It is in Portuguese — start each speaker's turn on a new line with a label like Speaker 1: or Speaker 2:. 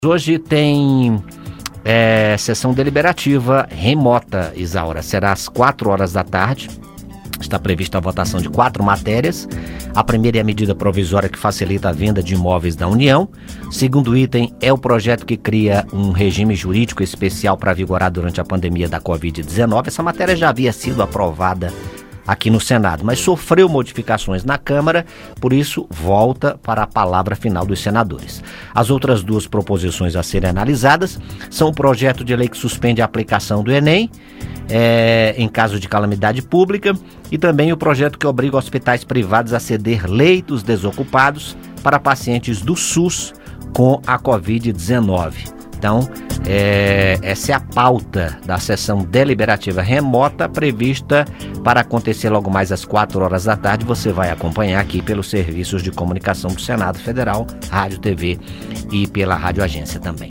Speaker 1: Hoje tem sessão deliberativa remota, Isaura. Será às 4 horas da tarde. Está prevista a votação de 4 matérias. A primeira é a medida provisória que facilita a venda de imóveis da União. O segundo item é o projeto que cria um regime jurídico especial para vigorar durante a pandemia da Covid-19. Essa matéria já havia sido aprovada aqui no Senado, mas sofreu modificações na Câmara, por isso volta para a palavra final dos senadores. As outras duas proposições a serem analisadas são o projeto de lei que suspende a aplicação do Enem em caso de calamidade pública e também o projeto que obriga hospitais privados a ceder leitos desocupados para pacientes do SUS com a Covid-19. Então, essa é a pauta da sessão deliberativa remota prevista para acontecer logo mais às 4 horas da tarde. Você vai acompanhar aqui pelos serviços de comunicação do Senado Federal, Rádio, TV e pela Rádio Agência também.